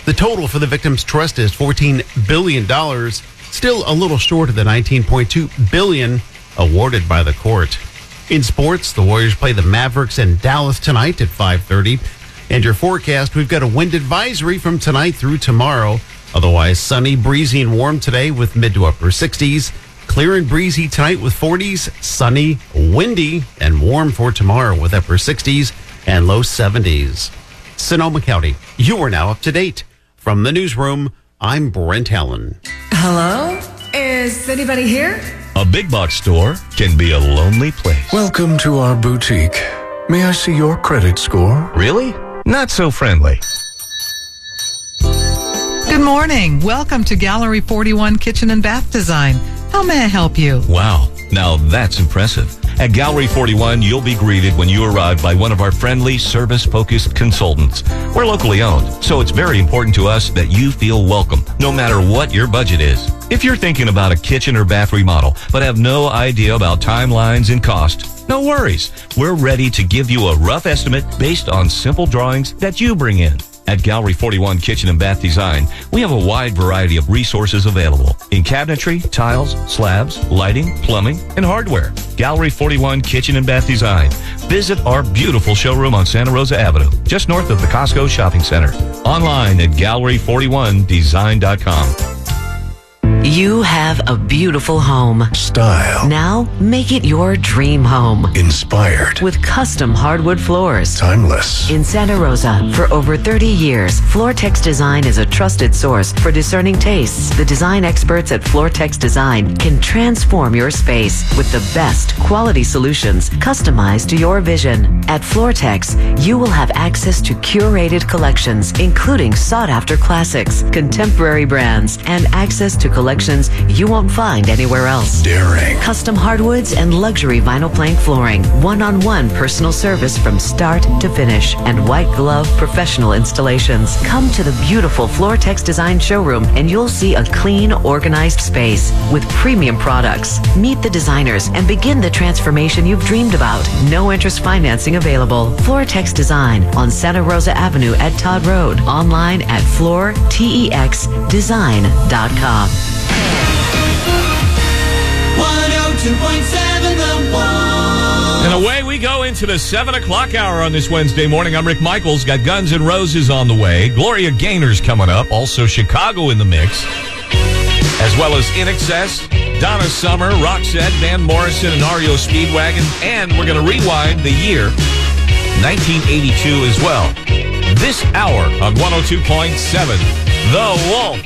The total for the victims' trust is $14 billion, still a little short of the $19.2 billion awarded by the court. In sports, the Warriors play the Mavericks in Dallas tonight at 5:30. And your forecast, we've got a wind advisory from tonight through tomorrow. Otherwise, sunny, breezy, and warm today with mid to upper 60s. Clear and breezy tonight with 40s. Sunny, windy, and warm for tomorrow with upper 60s and low 70s. Sonoma County, you are now up to date. From the newsroom, I'm Brent Allen. Hello? Is anybody here? A big box store can be a lonely place. Welcome to our boutique. May I see your credit score? Really? Not so friendly. Good morning. Welcome to Gallery 41 Kitchen and Bath Design. How may I help you? Wow, now that's impressive. At Gallery 41, you'll be greeted when you arrive by one of our friendly, service-focused consultants. We're locally owned, so it's very important to us that you feel welcome, no matter what your budget is. If you're thinking about a kitchen or bath remodel, but have no idea about timelines and cost, no worries. We're ready to give you a rough estimate based on simple drawings that you bring in. At Gallery 41 Kitchen and Bath Design, we have a wide variety of resources available in cabinetry, tiles, slabs, lighting, plumbing, and hardware. Gallery 41 Kitchen and Bath Design. Visit our beautiful showroom on Santa Rosa Avenue, just north of the Costco Shopping Center. Online at gallery41design.com. You have a beautiful home. Style. Now, make it your dream home. Inspired. With custom hardwood floors. Timeless. In Santa Rosa, for over 30 years, Floortex Design is a trusted source for discerning tastes. The design experts at Floortex Design can transform your space with the best quality solutions customized to your vision. At Floortex, you will have access to curated collections, including sought-after classics, contemporary brands, and access to collections you won't find anywhere else. Daring. Custom hardwoods and luxury vinyl plank flooring. One-on-one personal service from start to finish. And white glove professional installations. Come to the beautiful Floortex Design showroom and you'll see a clean, organized space with premium products. Meet the designers and begin the transformation you've dreamed about. No interest financing available. Floortex Design on Santa Rosa Avenue at Todd Road. Online at floortexdesign.com. 102.7 The One. And away we go into the 7 o'clock hour on this Wednesday morning. I'm Rick Michaels. Got Guns N' Roses on the way. Gloria Gaynor's coming up. Also Chicago in the mix. As well as In Excess, Donna Summer, Roxette, Van Morrison, and REO Speedwagon. And we're going to rewind the year 1982 as well. This hour on 102.7 The Wolf.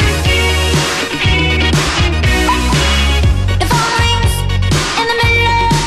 The phone rings in the middle of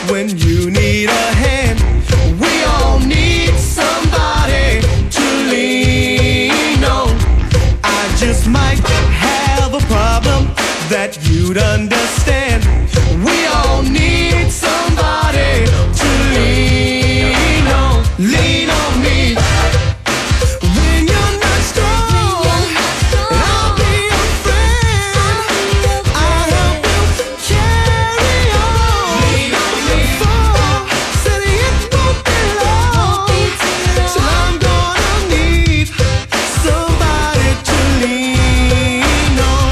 when you need a hand. We all need somebody to lean on. I just might have a problem that you'd understand. We all need somebody to lean on. Lean on me. When you're not strong, and I'll be your friend. I'll help you carry on. Lean on me. Said it won't be long till I'm gonna need somebody to lean on.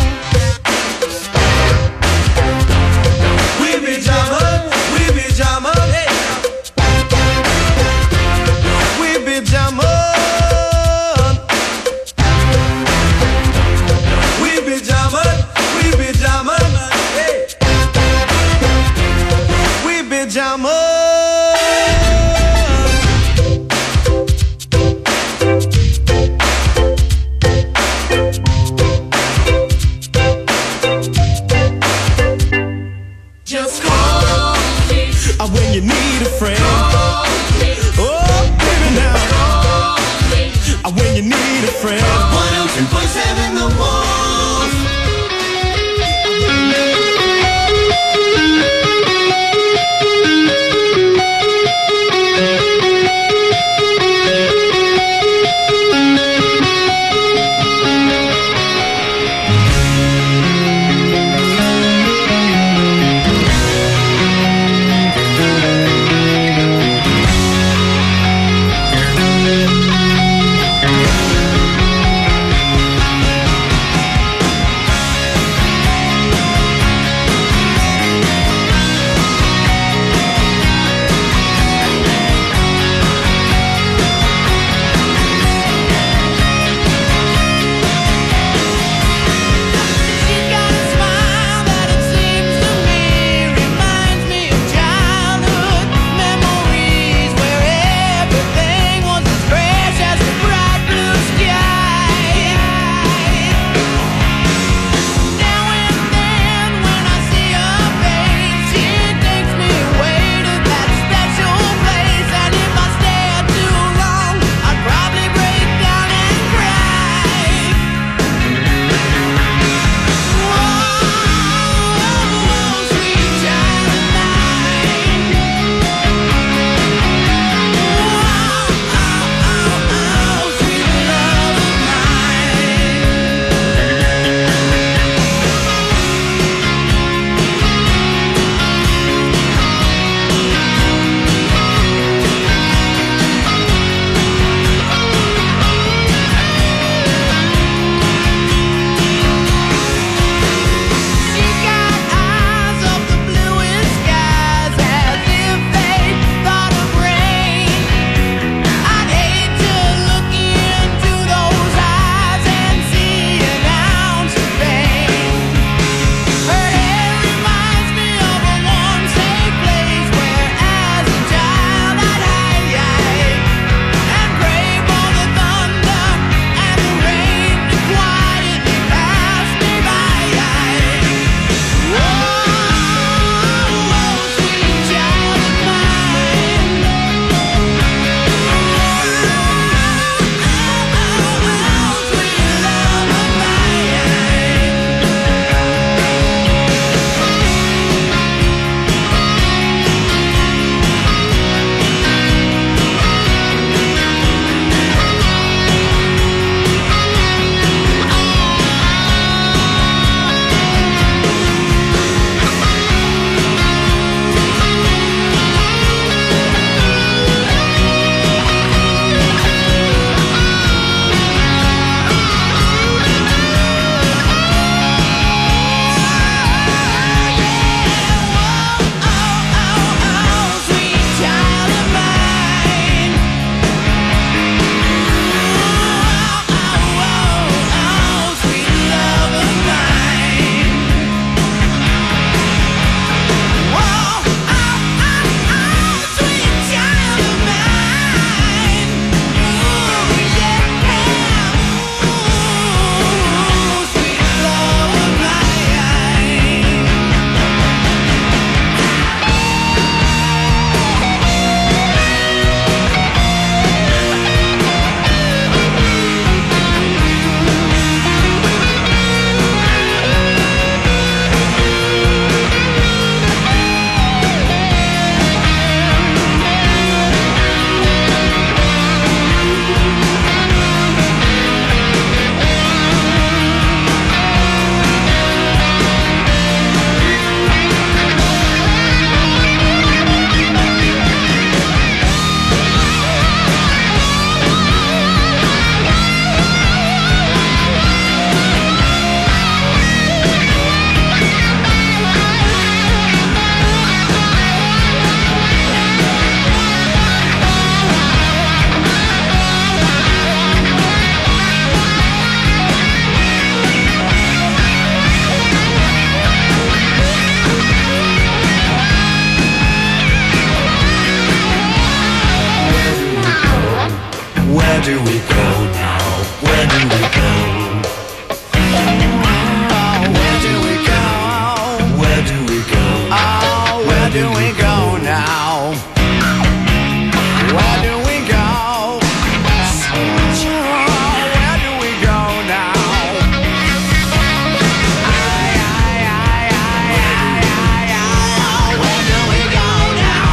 We be jamming, we be jamming, hey. We be jamming. We be jamming, hey. We be jamming. Just call me when you need a friend. Oh, baby, now. When you need a friend. 102.7 The Wolf. Where do we go now? Where do we go? Where do we go? Where do we go? Oh, where do we go now? Where do we go? Where do we go now? Where do we go now?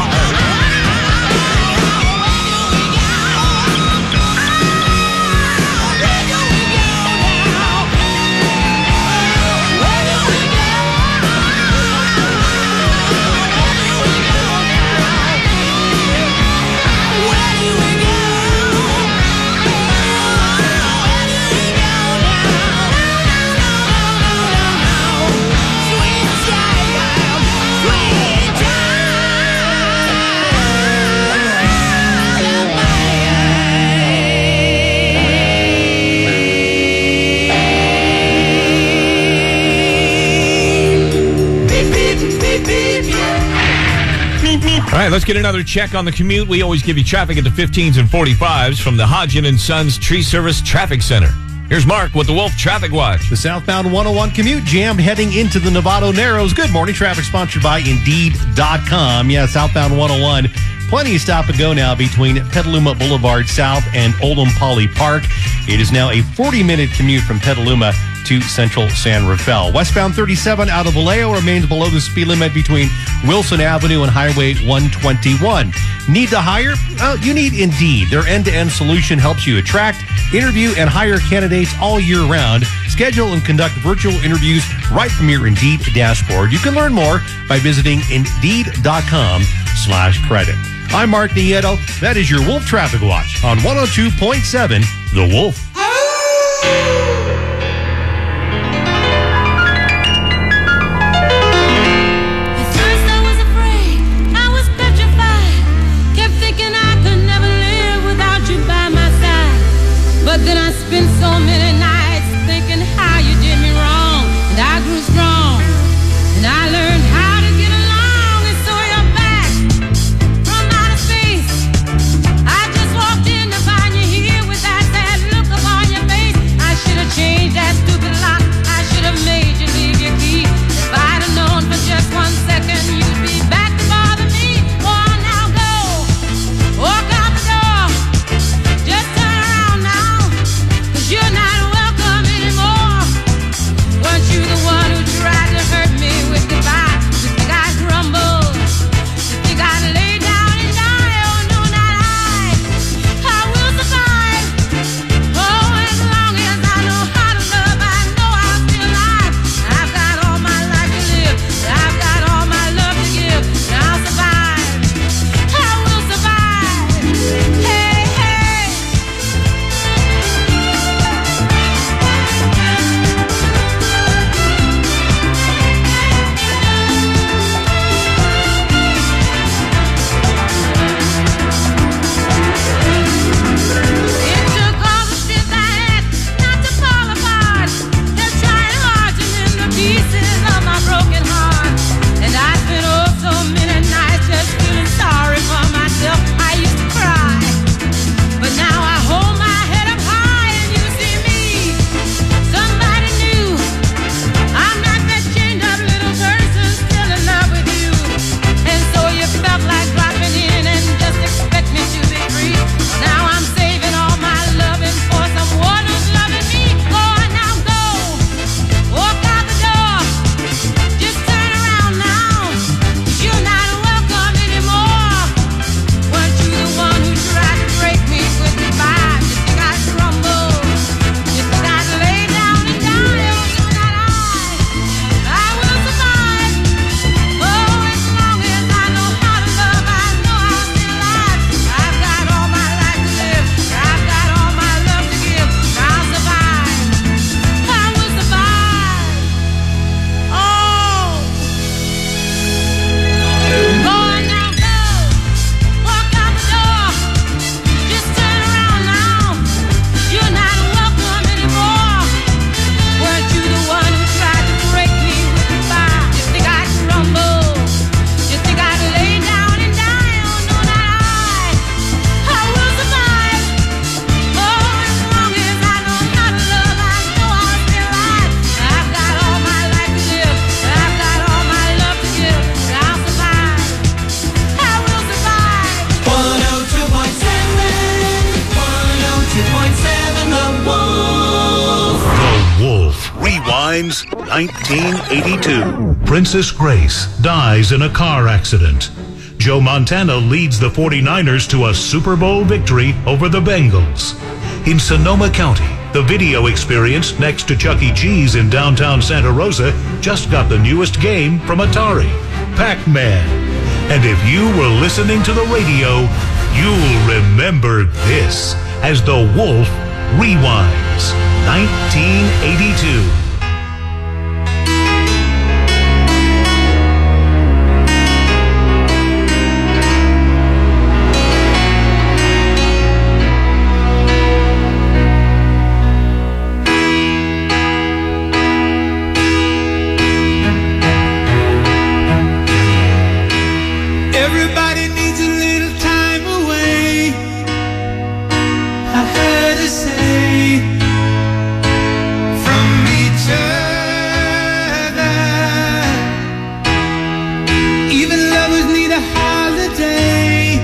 All right, let's get another check on the commute. We always give you traffic at the 15s and 45s from the Hodgin & Sons Tree Service Traffic Center. Here's Mark with the Wolf Traffic Watch. The southbound 101 commute jammed heading into the Novato Narrows. Good morning. Traffic sponsored by Indeed.com. Yeah, southbound 101. Plenty of stop and go now between Petaluma Boulevard South and Oldham Poly Park. It is now a 40-minute commute from Petaluma to Central San Rafael. Westbound 37 out of Vallejo remains below the speed limit between Wilson Avenue and Highway 121. Need to hire? You need Indeed. Their end-to-end solution helps you attract, interview, and hire candidates all year round. Schedule and conduct virtual interviews right from your Indeed dashboard. You can learn more by visiting Indeed.com/credit. I'm Mark Nieto. That is your Wolf Traffic Watch on 102.7 The Wolf. But then I spent so many nights thinking how you did me wrong, and I grew strong, and I learned how to get along, and so you're back from outer space. I just walked in to find you here with that sad look upon Headlines 1982. Princess Grace dies in a car accident. Joe Montana leads the 49ers to a Super Bowl victory over the Bengals. In Sonoma County, the video experience next to Chuck E. Cheese in downtown Santa Rosa just got the newest game from Atari, Pac-Man. And if you were listening to the radio, you'll remember this as the Wolf rewinds. 1982. Everybody needs a little time away, I heard her say, from each other. Even lovers need a holiday,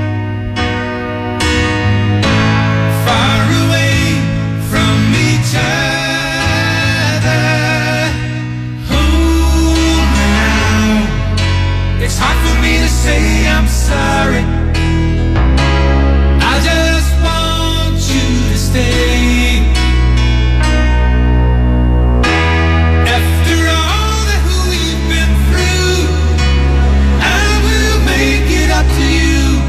far away from each other. Oh, now it's hard for me to say I'm sorry. I just want you to stay. After all that we've been through, I will make it up to you.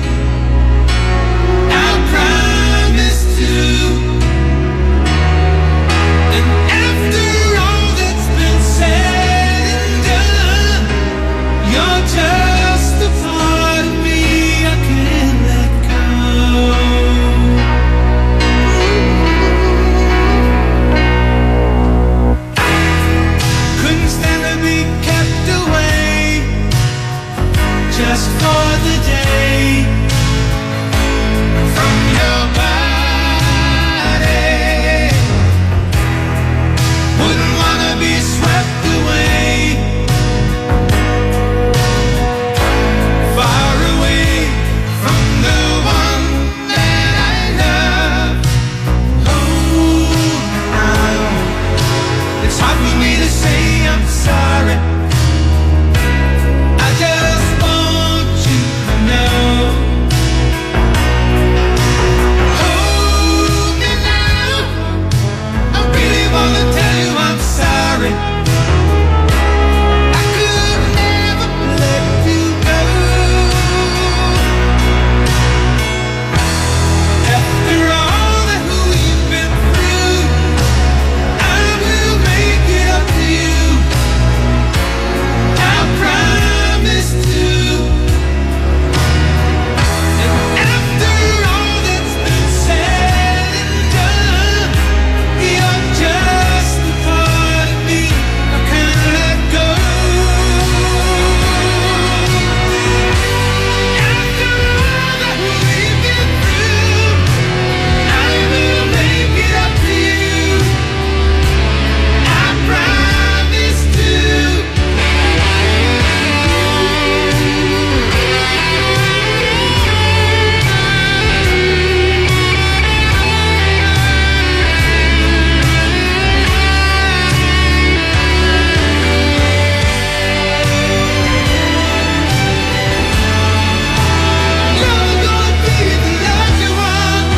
I promise to. And after all that's been said and done, you're just a part of me I can't let go. Couldn't stand to be kept away just for the day from your body. Wouldn't wanna be swept away, far away from the one that I love. Oh, now it's hard for me to say I'm sorry. I just want you to know. Hold me now, I really wanna tell you I'm sorry. I could never let you go. After all that we've been through, I will make it up to you. I promise to. And after all that's been said and done, you're just a part of me I can't let go. After all that we've been through, I will make it up to you. I promise to. You're gonna be the lucky one.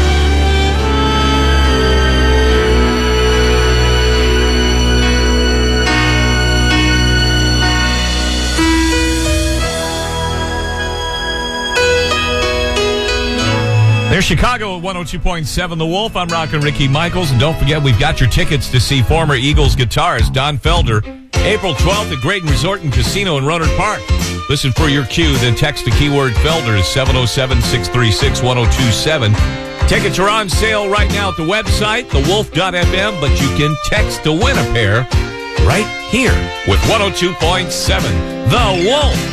There's Chicago at 102.7 The Wolf. I'm rockin' Ricky Michaels. And don't forget, we've got your tickets to see former Eagles guitarist Don Felder April 12th at Graydon Resort and Casino in Rohnert Park. Listen for your cue, then text the keyword Felder to 707-636-1027. Tickets are on sale right now at the website, thewolf.fm, but you can text to win a pair right here with 102.7 The Wolf.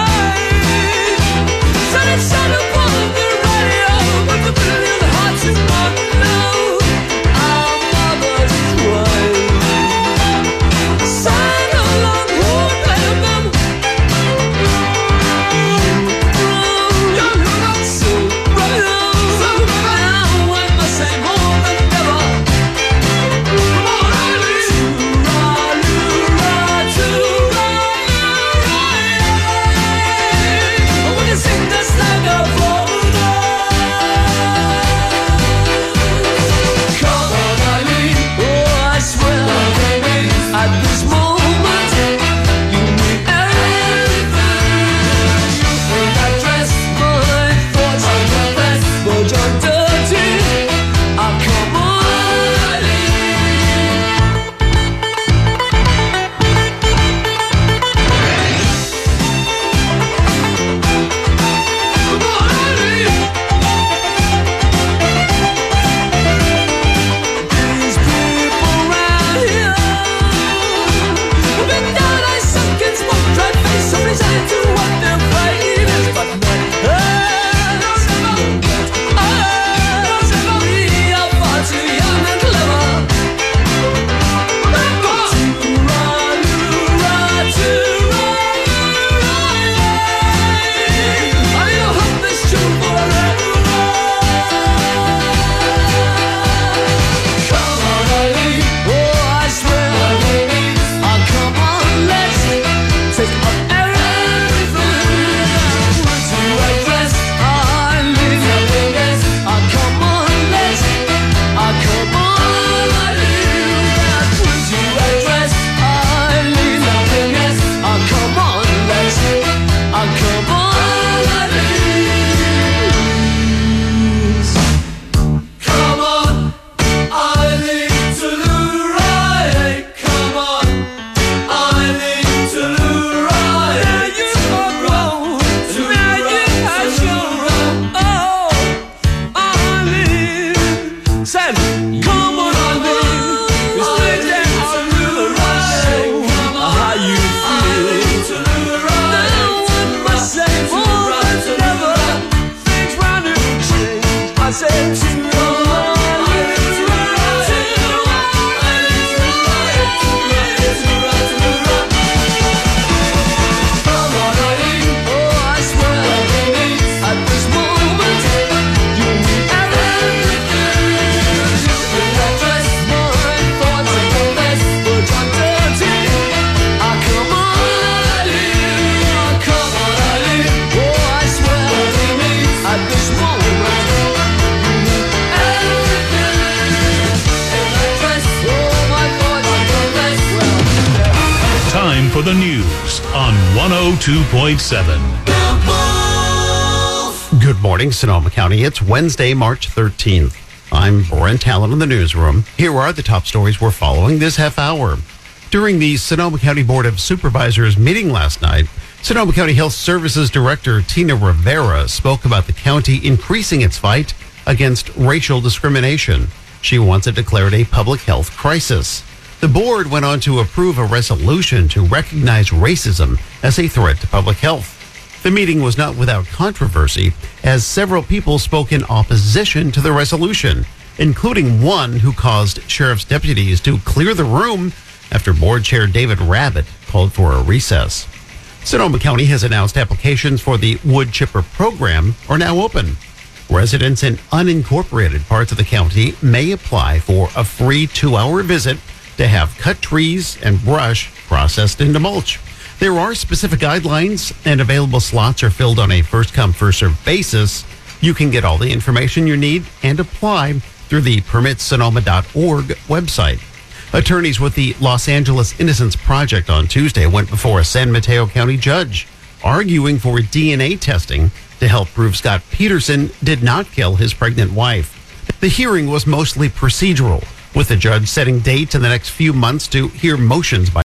Sunny side of the radio, with the billion hearts in time for the news on 102.7. Good morning, Sonoma County. It's Wednesday, March 13th. I'm Brent Allen in the newsroom. Here are the top stories we're following this half hour. During the Sonoma County Board of Supervisors meeting last night, Sonoma County Health Services Director Tina Rivera spoke about the county increasing its fight against racial discrimination. She wants it declared a public health crisis. The board went on to approve a resolution to recognize racism as a threat to public health. The meeting was not without controversy, as several people spoke in opposition to the resolution, including one who caused sheriff's deputies to clear the room after Board Chair David Rabbit called for a recess. Sonoma County has announced applications for the Wood Chipper program are now open. Residents in unincorporated parts of the county may apply for a free 2-hour visit to have cut trees and brush processed into mulch. There are specific guidelines, and available slots are filled on a first-come, first-served basis. You can get all the information you need and apply through the permitsonoma.org website. Attorneys with the Los Angeles Innocence Project on Tuesday went before a San Mateo County judge, arguing for DNA testing to help prove Scott Peterson did not kill his pregnant wife. The hearing was mostly procedural, with the judge setting dates in the next few months to hear motions by